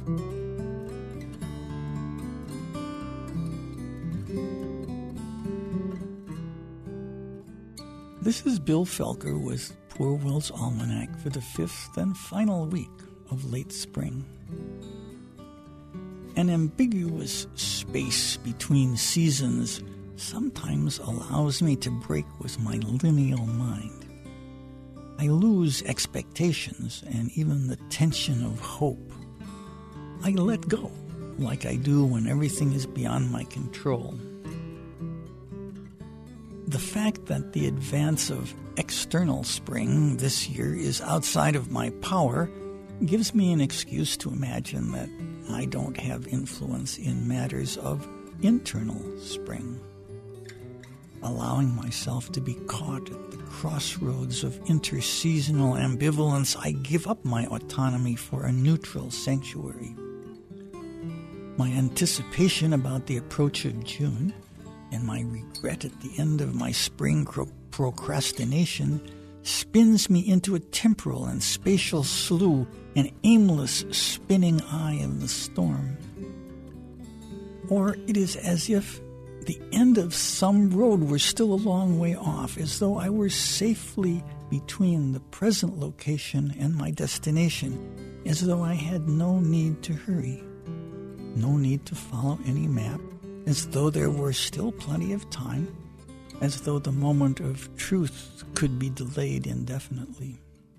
This is Bill Felker with Poor Will's Almanac for the fifth and final week of late spring. An ambiguous space between seasons sometimes allows me to break with my lineal mind. I lose expectations and even the tension of hope. I let go, like I do when everything is beyond my control. The fact that the advance of external spring this year is outside of my power gives me an excuse to imagine that I don't have influence in matters of internal spring. Allowing myself to be caught at the crossroads of interseasonal ambivalence, I give up my autonomy for a neutral sanctuary. My anticipation about the approach of June and my regret at the end of my spring procrastination spins me into a temporal and spatial slough, an aimless spinning eye of the storm. Or it is as if the end of some road were still a long way off, as though I were safely between the present location and my destination, as though I had no need to hurry, no need to follow any map, as though there were still plenty of time, as though the moment of truth could be delayed indefinitely.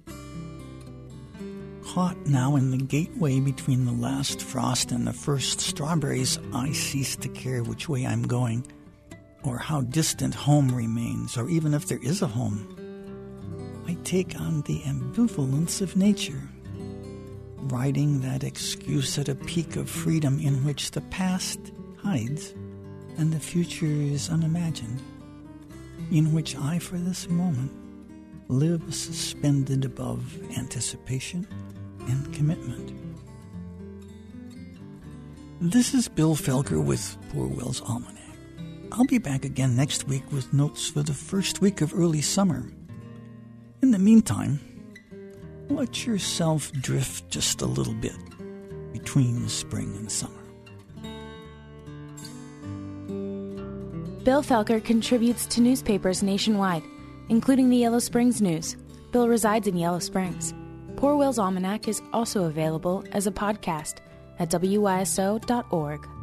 Caught now in the gateway between the last frost and the first strawberries, I cease to care which way I'm going, or how distant home remains, or even if there is a home. I take on the ambivalence of nature, riding that excuse at a peak of freedom in which the past hides and the future is unimagined, in which I, for this moment, live suspended above anticipation and commitment. This is Bill Felker with Poor Will's Almanac. I'll be back again next week with notes for the first week of early summer. In the meantime, let yourself drift just a little bit between spring and summer. Bill Felker contributes to newspapers nationwide, including the Yellow Springs News. Bill resides in Yellow Springs. Poor Will's Almanac is also available as a podcast at wyso.org.